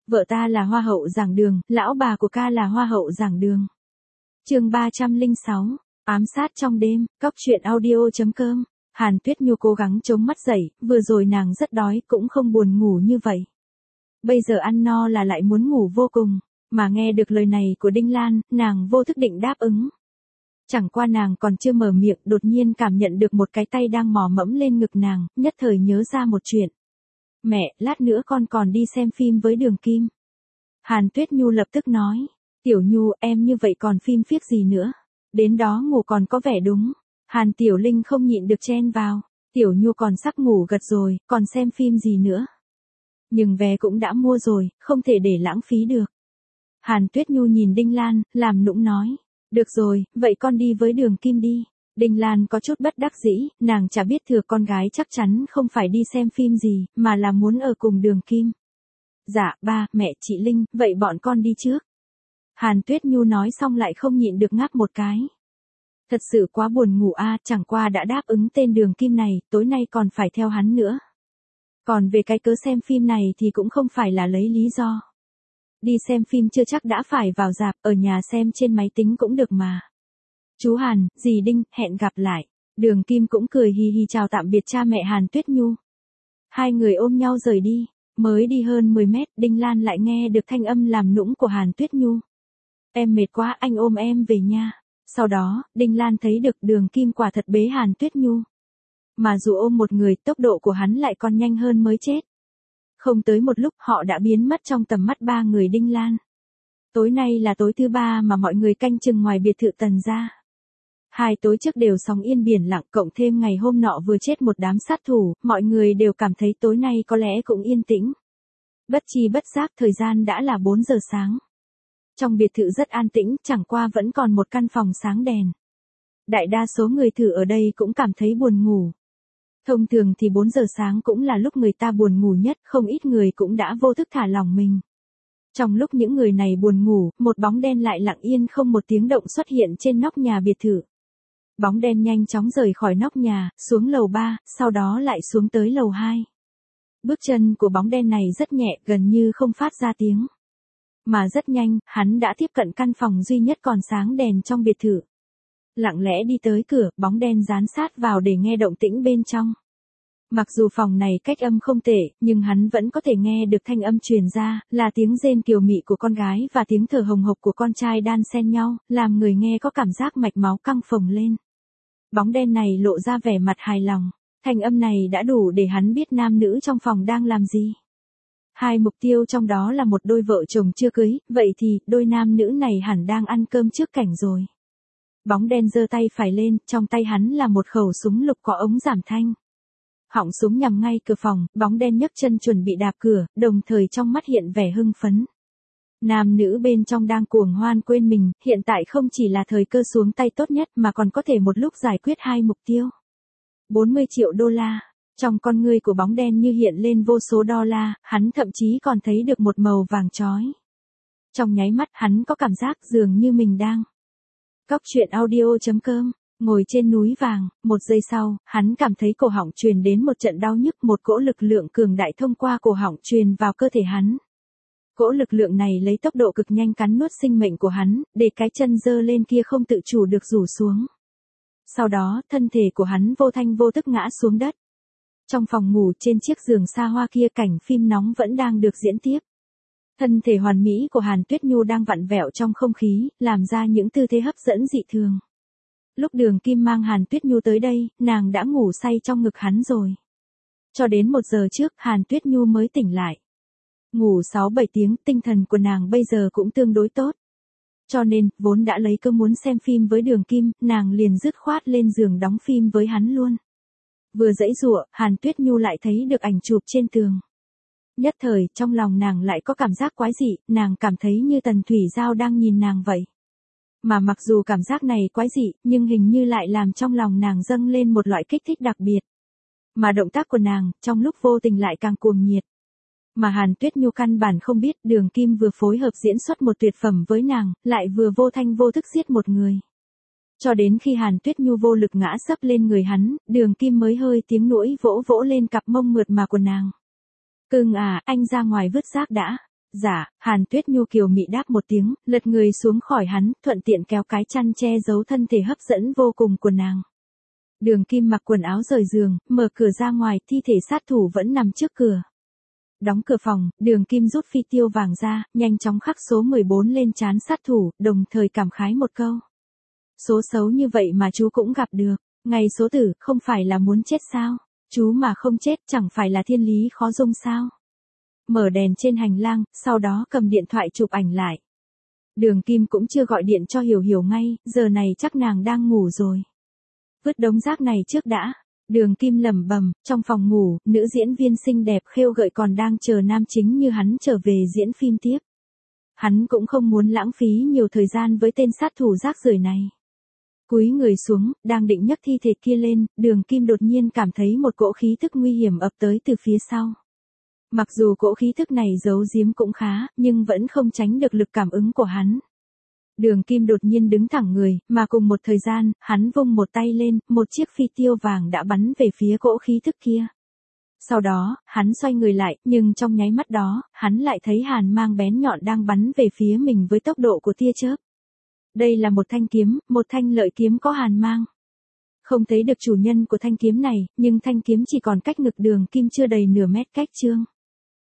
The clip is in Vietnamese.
Vợ ta là hoa hậu giảng đường, lão bà của ca là hoa hậu giảng đường. Chương 306, ám sát trong đêm, cóc truyện audio.com. Hàn Tuyết Nhu cố gắng chống mắt dậy, vừa rồi nàng rất đói, cũng không buồn ngủ như vậy. Bây giờ ăn no là lại muốn ngủ vô cùng, mà nghe được lời này của Đinh Lan, nàng vô thức định đáp ứng. Chẳng qua nàng còn chưa mở miệng, đột nhiên cảm nhận được một cái tay đang mò mẫm lên ngực nàng, nhất thời nhớ ra một chuyện. Mẹ, lát nữa con còn đi xem phim với Đường Kim. Hàn Tuyết Nhu lập tức nói, Tiểu Nhu em như vậy còn phim phiếc gì nữa, đến đó ngủ còn có vẻ đúng. Hàn Tiểu Linh không nhịn được chen vào, Tiểu Nhu còn sắp ngủ gật rồi, còn xem phim gì nữa. Nhưng vé cũng đã mua rồi, không thể để lãng phí được. Hàn Tuyết Nhu nhìn Đinh Lan, làm nũng nói, được rồi, vậy con đi với Đường Kim đi. Đinh Lan có chút bất đắc dĩ, nàng chả biết thừa con gái chắc chắn không phải đi xem phim gì, mà là muốn ở cùng Đường Kim. Dạ, ba, mẹ, chị Linh, vậy bọn con đi trước. Hàn Tuyết Nhu nói xong lại không nhịn được ngáp một cái. Thật sự quá buồn ngủ chẳng qua đã đáp ứng tên Đường Kim này, tối nay còn phải theo hắn nữa. Còn về cái cớ xem phim này thì cũng không phải là lấy lý do. Đi xem phim chưa chắc đã phải vào rạp, ở nhà xem trên máy tính cũng được mà. Chú Hàn, dì Đinh, hẹn gặp lại. Đường Kim cũng cười hì hì chào tạm biệt cha mẹ Hàn Tuyết Nhu. Hai người ôm nhau rời đi, mới đi hơn 10 mét, Đinh Lan lại nghe được thanh âm làm nũng của Hàn Tuyết Nhu. Em mệt quá, anh ôm em về nha. Sau đó, Đinh Lan thấy được Đường Kim quả thật bế Hàn Tuyết Nhu. Mà dù ôm một người, tốc độ của hắn lại còn nhanh hơn mới chết. Không tới một lúc họ đã biến mất trong tầm mắt ba người Đinh Lan. Tối nay là tối thứ ba mà mọi người canh chừng ngoài biệt thự Tần gia. 2 tối trước đều sóng yên biển lặng, cộng thêm ngày hôm nọ vừa chết một đám sát thủ, mọi người đều cảm thấy tối nay có lẽ cũng yên tĩnh. Bất chi bất giác thời gian đã là 4 giờ sáng. Trong biệt thự rất an tĩnh, chẳng qua vẫn còn một căn phòng sáng đèn. Đại đa số người thử ở đây cũng cảm thấy buồn ngủ. Thông thường thì 4 giờ sáng cũng là lúc người ta buồn ngủ nhất, không ít người cũng đã vô thức thả lỏng mình. Trong lúc những người này buồn ngủ, một bóng đen lại lặng yên không một tiếng động xuất hiện trên nóc nhà biệt thự. Bóng đen nhanh chóng rời khỏi nóc nhà, xuống lầu 3, sau đó lại xuống tới lầu 2. Bước chân của bóng đen này rất nhẹ, gần như không phát ra tiếng. Mà rất nhanh, hắn đã tiếp cận căn phòng duy nhất còn sáng đèn trong biệt thự. Lặng lẽ đi tới cửa, bóng đen dán sát vào để nghe động tĩnh bên trong. Mặc dù phòng này cách âm không tệ, nhưng hắn vẫn có thể nghe được thanh âm truyền ra, là tiếng rên kiều mị của con gái và tiếng thở hồng hộc của con trai đan xen nhau, làm người nghe có cảm giác mạch máu căng phồng lên. Bóng đen này lộ ra vẻ mặt hài lòng, thanh âm này đã đủ để hắn biết nam nữ trong phòng đang làm gì. 2 mục tiêu trong đó là một đôi vợ chồng chưa cưới, vậy thì đôi nam nữ này hẳn đang ăn cơm trước cảnh rồi. Bóng đen giơ tay phải lên, trong tay hắn là một khẩu súng lục có ống giảm thanh. Họng súng nhằm ngay cửa phòng, bóng đen nhấc chân chuẩn bị đạp cửa, đồng thời trong mắt hiện vẻ hưng phấn. Nam nữ bên trong đang cuồng hoan quên mình, hiện tại không chỉ là thời cơ xuống tay tốt nhất mà còn có thể một lúc giải quyết 2 mục tiêu. 40 triệu đô la. Trong con ngươi của bóng đen như hiện lên vô số đô la, hắn thậm chí còn thấy được một màu vàng chói. Trong nháy mắt hắn có cảm giác dường như mình đang. Cóc truyện audio.com, ngồi trên núi vàng, 1 giây sau, hắn cảm thấy cổ họng truyền đến một trận đau nhức, một cỗ lực lượng cường đại thông qua cổ họng truyền vào cơ thể hắn. Cỗ lực lượng này lấy tốc độ cực nhanh cắn nuốt sinh mệnh của hắn, để cái chân giơ lên kia không tự chủ được rủ xuống. Sau đó, thân thể của hắn vô thanh vô tức ngã xuống đất. Trong phòng ngủ trên chiếc giường xa hoa kia cảnh phim nóng vẫn đang được diễn tiếp. Thân thể hoàn mỹ của Hàn Tuyết Nhu đang vặn vẹo trong không khí, làm ra những tư thế hấp dẫn dị thường. Lúc Đường Kim mang Hàn Tuyết Nhu tới đây, nàng đã ngủ say trong ngực hắn rồi. Cho đến 1 giờ trước, Hàn Tuyết Nhu mới tỉnh lại. Ngủ 6-7 tiếng, tinh thần của nàng bây giờ cũng tương đối tốt. Cho nên, vốn đã lấy cơ muốn xem phim với Đường Kim, nàng liền dứt khoát lên giường đóng phim với hắn luôn. Vừa giãy giụa, Hàn Tuyết Nhu lại thấy được ảnh chụp trên tường. Nhất thời, trong lòng nàng lại có cảm giác quái dị, nàng cảm thấy như Tần Thủy Giao đang nhìn nàng vậy. Mà mặc dù cảm giác này quái dị, nhưng hình như lại làm trong lòng nàng dâng lên một loại kích thích đặc biệt. Mà động tác của nàng, trong lúc vô tình lại càng cuồng nhiệt. Mà Hàn Tuyết Nhu căn bản không biết Đường Kim vừa phối hợp diễn xuất một tuyệt phẩm với nàng, lại vừa vô thanh vô thức giết một người. Cho đến khi Hàn Tuyết Nhu vô lực ngã sấp lên người hắn, Đường Kim mới hơi tiếng nỗi vỗ vỗ lên cặp mông mượt mà của nàng. Cưng à, anh ra ngoài vứt rác đã. Dạ, Hàn Tuyết Nhu kiều mị đáp một tiếng, lật người xuống khỏi hắn, thuận tiện kéo cái chăn che giấu thân thể hấp dẫn vô cùng của nàng. Đường Kim mặc quần áo rời giường, mở cửa ra ngoài, thi thể sát thủ vẫn nằm trước cửa. Đóng cửa phòng, Đường Kim rút phi tiêu vàng ra, nhanh chóng khắc số 14 lên trán sát thủ, đồng thời cảm khái một câu. Số xấu như vậy mà chú cũng gặp được, ngày số tử, không phải là muốn chết sao? Chú mà không chết chẳng phải là thiên lý khó dung sao? Mở đèn trên hành lang, sau đó cầm điện thoại chụp ảnh lại. Đường Kim cũng chưa gọi điện cho Hiểu Hiểu ngay, giờ này chắc nàng đang ngủ rồi. Vứt đống rác này trước đã. Đường Kim lẩm bẩm, trong phòng ngủ, nữ diễn viên xinh đẹp khêu gợi còn đang chờ nam chính như hắn trở về diễn phim tiếp. Hắn cũng không muốn lãng phí nhiều thời gian với tên sát thủ rác rưởi này. Cúi người xuống, đang định nhấc thi thể kia lên, Đường Kim đột nhiên cảm thấy một cỗ khí thức nguy hiểm ập tới từ phía sau. Mặc dù cỗ khí thức này giấu giếm cũng khá, nhưng vẫn không tránh được lực cảm ứng của hắn. Đường Kim đột nhiên đứng thẳng người, mà cùng một thời gian, hắn vung một tay lên, một chiếc phi tiêu vàng đã bắn về phía cỗ khí thức kia. Sau đó, hắn xoay người lại, nhưng trong nháy mắt đó, hắn lại thấy hàn mang bén nhọn đang bắn về phía mình với tốc độ của tia chớp. Đây là một thanh kiếm, một thanh lợi kiếm có hàn mang. Không thấy được chủ nhân của thanh kiếm này, nhưng thanh kiếm chỉ còn cách ngực Đường Kim chưa đầy nửa mét cách chương.